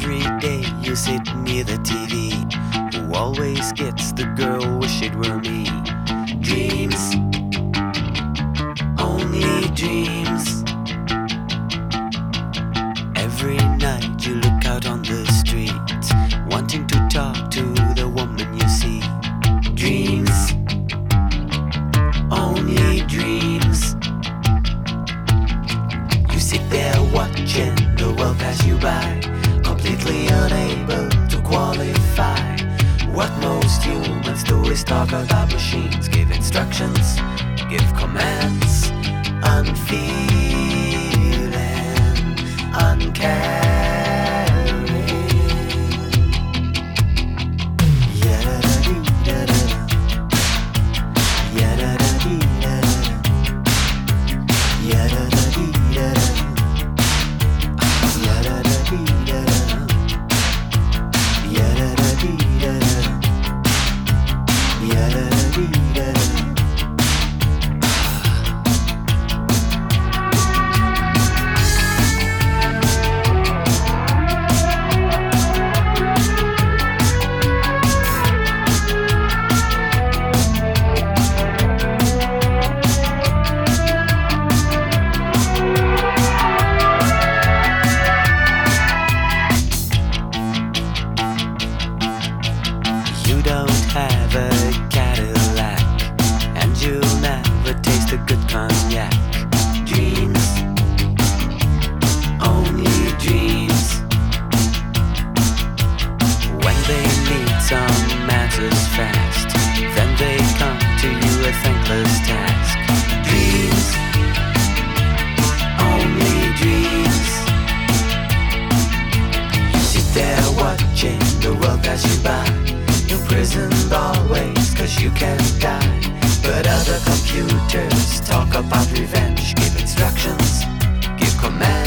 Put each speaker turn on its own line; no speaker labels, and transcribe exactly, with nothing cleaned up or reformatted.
Every day you sit near the T V. Who always gets the girl, wish it were me. Dreams, only dreams. Every night you look out on the street, wanting to talk to the woman you see. Dreams, only dreams. You sit there watching the world pass you by, completely unable to qualify. What most humans do is talk about machines, give instructions, give commands, unfeeling, uncaring. You don't have a Cadillac, and you'll never taste a good cognac. Dreams, only dreams. When they need some answers fast, then they come to you a thankless task. Dreams, only dreams. You sit there watching the world pass you by, imprisoned always, cause you can't die. But other computers talk about revenge, give instructions, give commands.